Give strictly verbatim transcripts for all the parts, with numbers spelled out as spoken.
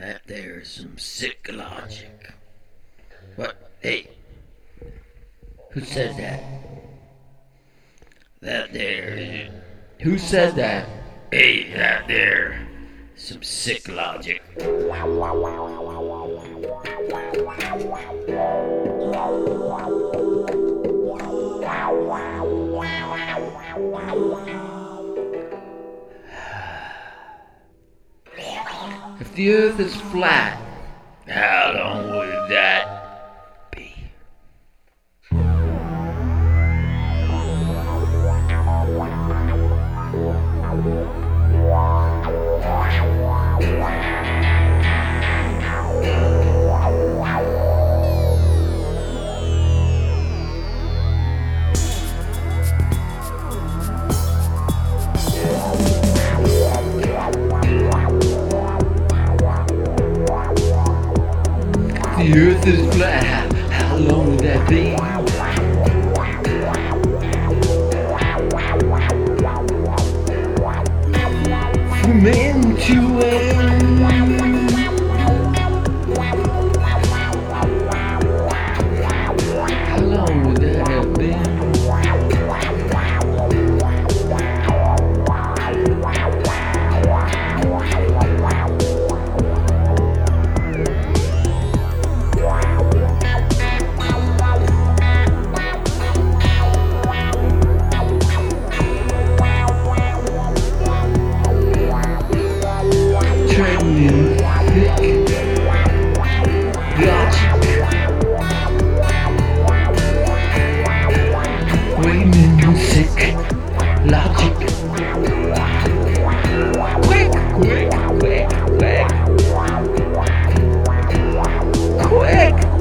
That there's some sick logic. What? Hey, who said that? That there. Who said that? Hey, that there. Some sick logic. If the earth is flat, how long would that be? The earth is flat, how, how long would that be? From end to end. How long would that have been? Treading thick logic, waiting sick logic. Quick, quick, quick, quick, quick, quick.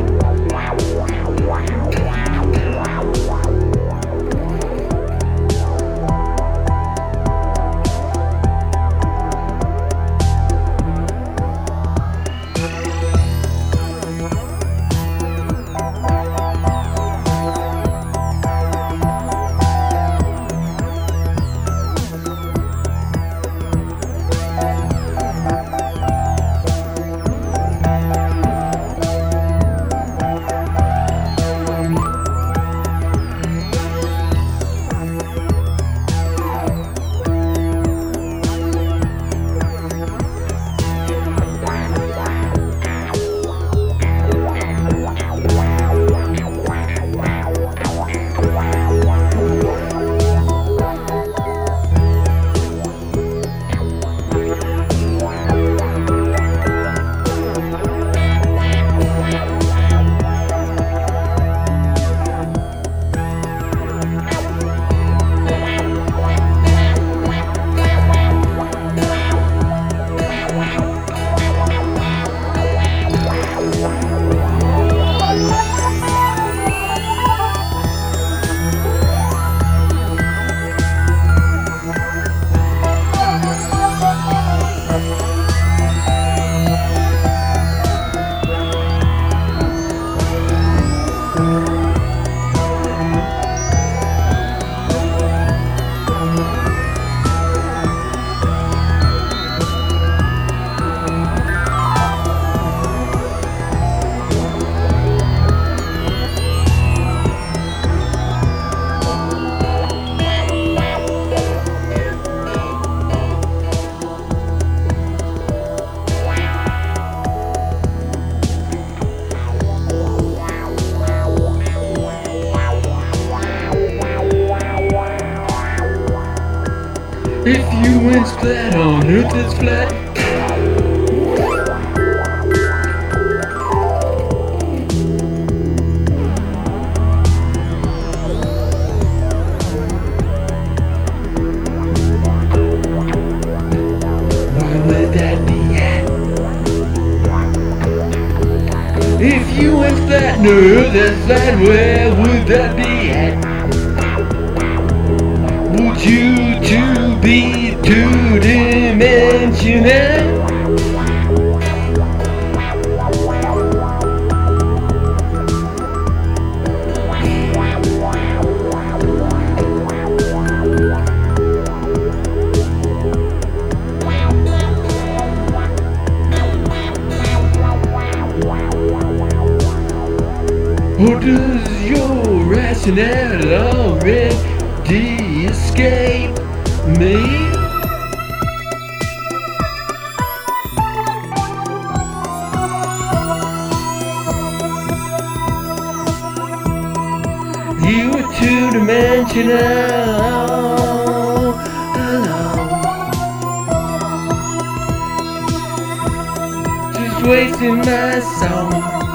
If you went flat on earth is flat, where would that be at? If you went flat on earth is flat, where would that be at? Would you to be two-dimensional? Or does your rationale already escape me? You are two-dimensional, alone, just wasting my song.